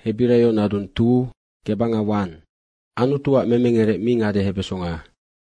Hebirayo nadun tu kebanga wan. Anu tua memengere mingade hebesonga.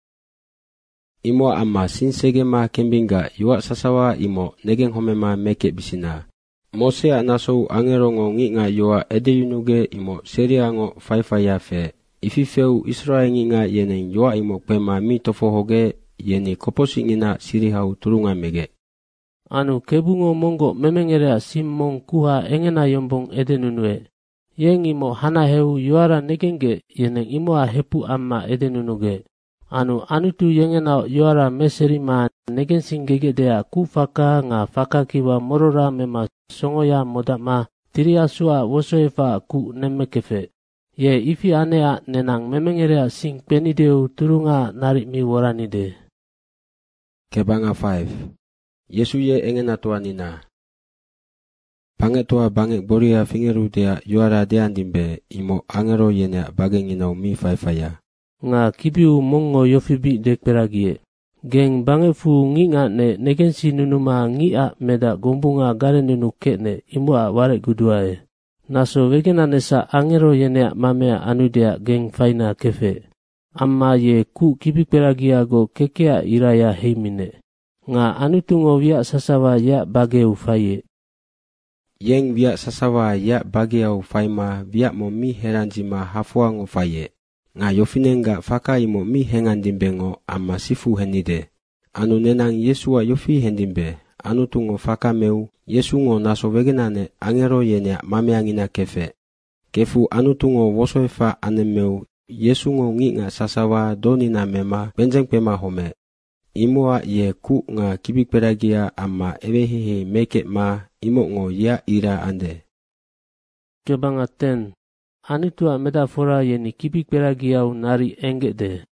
Imo amma sinsege ma kembinga yua sasawa imo negeng homema meke bisina. Mosea nasou angerongo nginga yua edeyunuge imo seriango faifaya fe. Ififeu Israel nginga yeneng yua imo pema mi tofohoge yeni koposi ngina sirihau turunga mege. Anu kebungo mongo memengere simmong kuha engena yombong edenunue. Yeng imo hana heu yuara negenge yeneng imo hepu amma edenunuge. Anu tu yengena yuara meserima negensing gegedea ku faka nga faka kiwa morora mema songoya modama tiriasua wosoefa ku nemekefe. Ye ifi anea nenang memengerea sing penideu turunga narik mi woranide. Kebanga 5. Yesu ye engena tuanina. Bange tua bange boria fingeru dea yuara deandimbe imo angero yenea bagenginau mi faifaya. Nga kibiu mongo yofibi dekperagie. Geng bange fu nginga ne negensi nunuma ngia meda gombunga gare nunu kekne imua warek guduae. Naso wegena nesa angero yenea mamea anudea geng faina kefe. Amma ye ku kibikperagia go kekea iraya heimine. Nga anutungo via sasawa ya bageu faye. Yeng via sasawa ya bageau faima via mo mi heranjima hafuango faye. Nga yofinenga faka imo mi hengandimbengo amma sifu henide. Anu nenang Yesua yofi hendimbe. Anu tungo faka meu Yesu ngo naso wegenane angero yenea mameangina kefe. Kefu anu tungo wosoefa anemeu Yesu ngo nginga sasawa donina mema benjeng pema home. Imoa ye ku nga kibikperagia amma ewehehe meke ma imo ngo ya ira ande. Kebanga 10. Anutua metafora yeni kibikperagiau nari engede.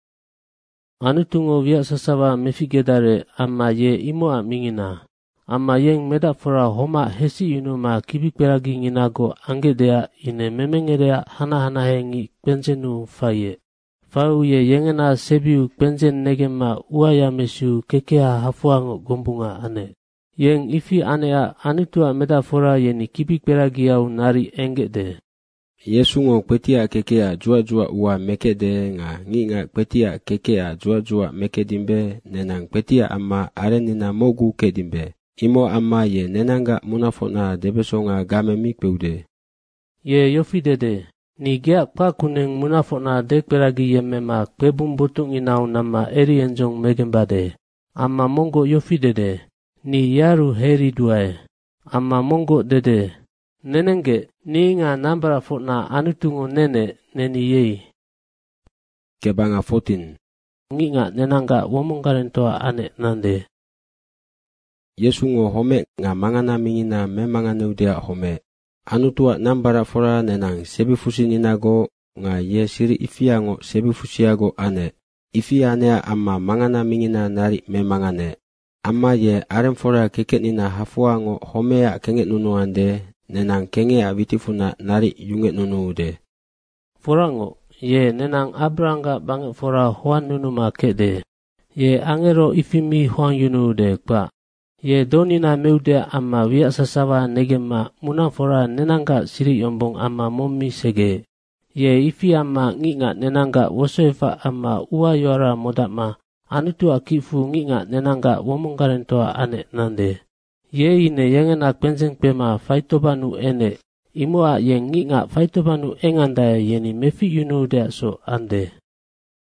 Anutungo via sasawa mefigedare amma ye imoa mingina. Amma yeng metafora homa hesi yunuma kibikperagi nginago angedea ine memengerea hana hengi penjenu faye. Fau ye yengena sebiu penjen negema uaya mesu kekea hafuango gombunga ane. Yeng ifi anea anutua metafora yeni kibikperagiau nari engede. Yesu ngo kwetia kekea jua ua mekede nga nginga kwetia kekea jua mekedimbe nenang kwetia amma arenina mogu kedimbe. Imo amma ye nenanga munafona debesonga game mikpeude. Ye yofidede. Ni gea kwa kuneng munafona dekperagi yemema kwebum butung inau nama eri enjong megembade. Amma mongo yofidede. Ni yaru heri duae. Amma mongo dede. Nenenge ni nga nambara fotna anutungo neni yei. Kebanga 14. Nginga nenanga womongarentoa ane nande. Yesu ngo home nga mangana mingina memanganeudea home. Anutua nambara fora nenang sebifusininago nga ye siri ifiango sebifusiago ane. Ifianea amma mangana mingina nari memangane. Amma ye arem fora keketnina hafuango homea kenget nunuande nenang kengea witifuna nari yunget nunuude. Forango ye nenang abranga bange fora huan nunuma kede. Ye angero ifimi huan yunuude kwa. Ye donina meude amma wia sasawa negema munafora nenanga siri yombong amma mommi sege. Ye ifi amma nginga nenanga wosoefa amma ua yuara modama anutua kifu nginga nenanga womongarentoa ane nande. Ye ine yengena kwenjeng pema faitobanu ene. Imoa ye nginga faitobanu engandaya yeni mefi yunuude so ande.